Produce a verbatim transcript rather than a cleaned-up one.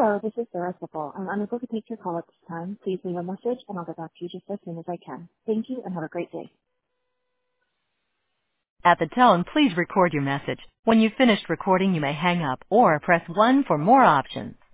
Hello, this is Sarah Sippel. I'm unable to take your call at this time. Please leave a message, and I'll get back to you just as soon as I can. Thank you, and have a great day. At the tone, please record your message. When you've finished recording, you may hang up or press one for more options.